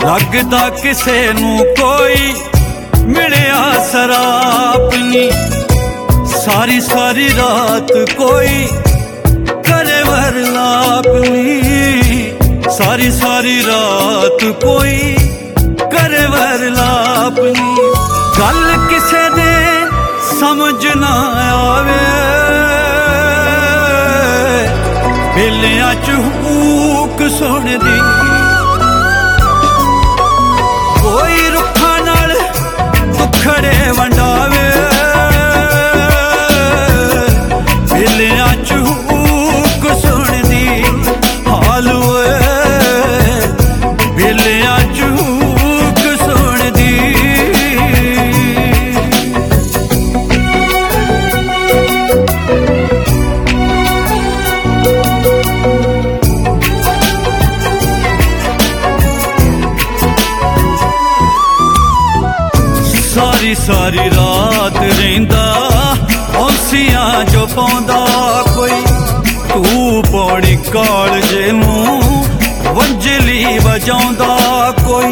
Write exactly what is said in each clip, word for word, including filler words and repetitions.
लगदा किसे नू कोई मिलिया सराप नी। सारी सारी रात कोई करे वरलाप नी। सारी सारी रात कोई करे वरलाप नी। गल किसे दे समझ ना आवे, बेलियां च हूक सुनदी। कोई रुखा नाल दुखड़े वंडावे, बेलियां च हूक सुनदी। हाल होए बेलियां च हूक सुनदी। सारी सारी रात रहिंदा औंसियां जो पाउंदा कोई। तू पौड़ी कालजे नूं वंजली वजाउंदा कोई।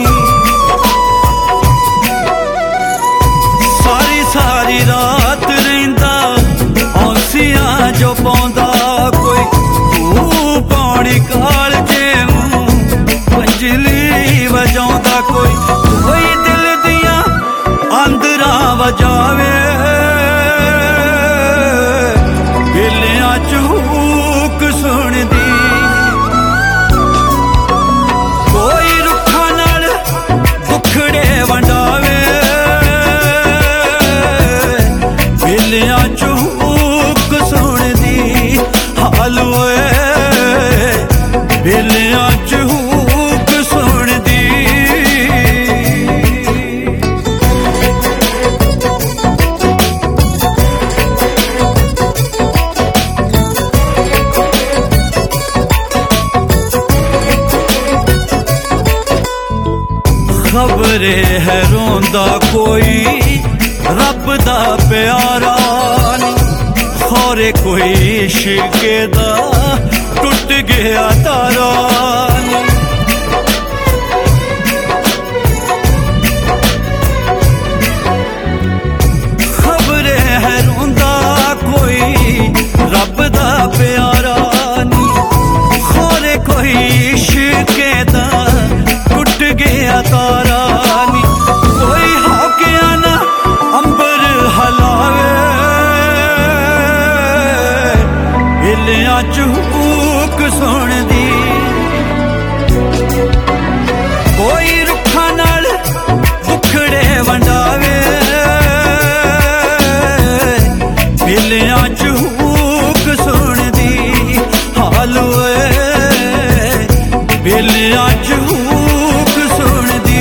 सारी सारी रात रहिंदा औंसियां जो पाउंदा कोई। तू पौड़ी कालजे नूं वंजली वजाउंदा कोई। कोई दिल दियां आंदरा वजावे, बेलियां च हूक सुनदी। कोई रुखा नाल दुखड़े वंडावे, बेलियां च हूक सुनदी। हाल होए बेलियां च हूक सुनदी। खबरे है रोंदा कोई रब दा प्यारा नी। खौरे कोई इश्क दा टुट गया तारा नी। खबरे है रोंदा कोई रब दा प्यारा नी। खौरे कोई इश्क दा टुट गया तारा नी। कोई होके ना अंबर हलावे, बेलियां च हूक सुनदी। कोई रुखा नाल दुखड़े वंडावे, बेलियां च हूक सुनदी। हाल होए बेलियां च हूक सुनदी।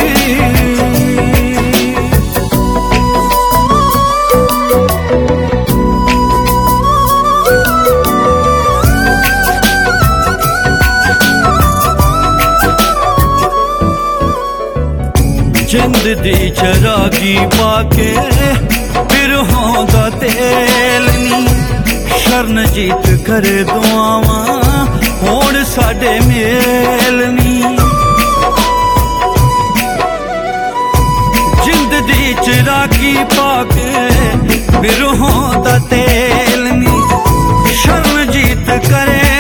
जिंद दी चरागी पाके बिरहों दा तेल नी। शरण जीत करे दुआवां होण साडे मेल नी। जिंद दी चरागी पाके बिरहों दा तेल नी। शरण जीत करे